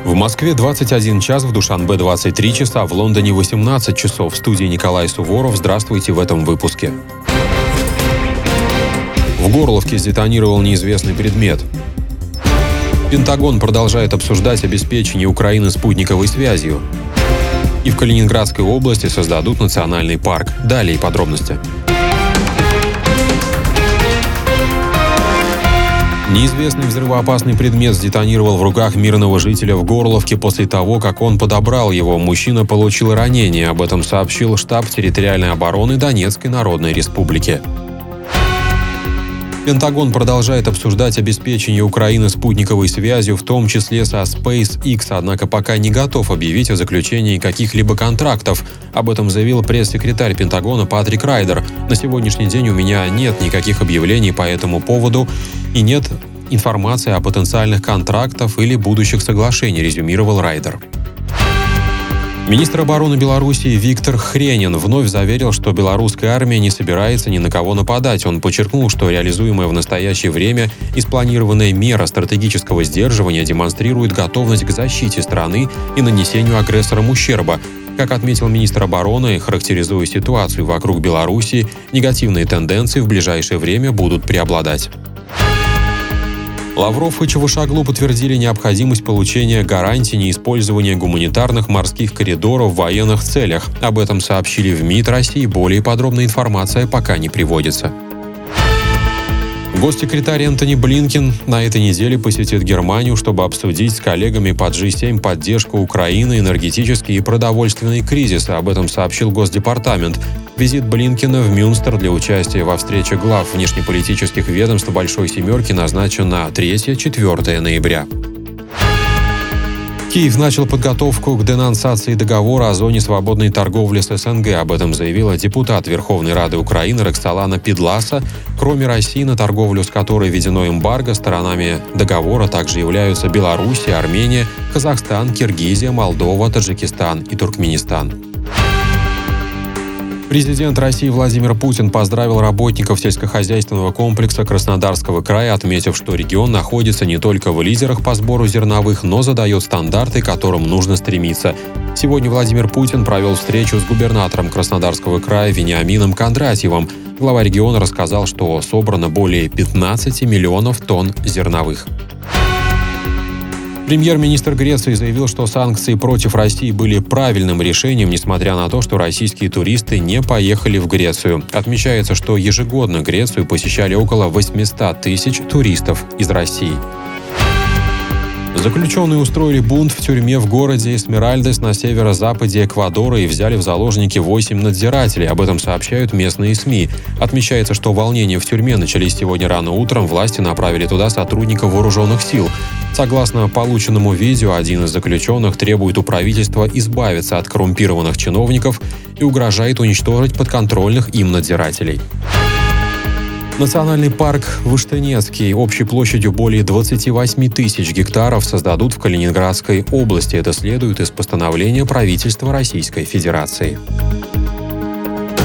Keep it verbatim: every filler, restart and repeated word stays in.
В Москве двадцать один час, в Душанбе двадцать три часа, в Лондоне восемнадцать часов. В студии Николай Суворов. Здравствуйте в этом выпуске. В Горловке сдетонировал неизвестный предмет. Пентагон продолжает обсуждать обеспечение Украины спутниковой связью. И в Калининградской области создадут национальный парк. Далее подробности. Неизвестный взрывоопасный предмет сдетонировал в руках мирного жителя в Горловке после того, как он подобрал его. Мужчина получил ранение. Об этом сообщил штаб территориальной обороны Донецкой Народной Республики. Пентагон продолжает обсуждать обеспечение Украины спутниковой связью, в том числе со SpaceX, однако пока не готов объявить о заключении каких-либо контрактов. Об этом заявил пресс-секретарь Пентагона Патрик Райдер. «На сегодняшний день у меня нет никаких объявлений по этому поводу и нет информации о потенциальных контрактах или будущих соглашений», резюмировал Райдер. Министр обороны Беларуси Виктор Хренин вновь заверил, что белорусская армия не собирается ни на кого нападать. Он подчеркнул, что реализуемая в настоящее время и спланированная мера стратегического сдерживания демонстрирует готовность к защите страны и нанесению агрессорам ущерба. Как отметил министр обороны, характеризуя ситуацию вокруг Беларуси, негативные тенденции в ближайшее время будут преобладать. Лавров и Чавушоглу подтвердили необходимость получения гарантий неиспользования гуманитарных морских коридоров в военных целях. Об этом сообщили в МИД России. Более подробная информация пока не приводится. Госсекретарь Энтони Блинкен на этой неделе посетит Германию, чтобы обсудить с коллегами по джи семь поддержку Украины, энергетический и продовольственный кризис. Об этом сообщил Госдепартамент. Визит Блинкена в Мюнстер для участия во встрече глав внешнеполитических ведомств Большой Семерки назначен на третье-четвёртое ноября. Киев начал подготовку к денонсации договора о зоне свободной торговли с СНГ. Об этом заявила депутат Верховной Рады Украины Роксолана Педласа. Кроме России, на торговлю с которой введено эмбарго, сторонами договора также являются Белоруссия, Армения, Казахстан, Киргизия, Молдова, Таджикистан и Туркменистан. Президент России Владимир Путин поздравил работников сельскохозяйственного комплекса Краснодарского края, отметив, что регион находится не только в лидерах по сбору зерновых, но задает стандарты, к которым нужно стремиться. Сегодня Владимир Путин провел встречу с губернатором Краснодарского края Вениамином Кондратьевым. Глава региона рассказал, что собрано более пятнадцати миллионов тонн зерновых. Премьер-министр Греции заявил, что санкции против России были правильным решением, несмотря на то, что российские туристы не поехали в Грецию. Отмечается, что ежегодно Грецию посещали около восемьсот тысяч туристов из России. Заключенные устроили бунт в тюрьме в городе Эсмеральдес на северо-западе Эквадора и взяли в заложники восемь надзирателей. Об этом сообщают местные СМИ. Отмечается, что волнения в тюрьме начались сегодня рано утром. Власти направили туда сотрудников вооруженных сил. Согласно полученному видео, один из заключенных требует у правительства избавиться от коррумпированных чиновников и угрожает уничтожить подконтрольных им надзирателей. Национальный парк Выштынецкий общей площадью более двадцати восьми тысяч гектаров создадут в Калининградской области. Это следует из постановления правительства Российской Федерации.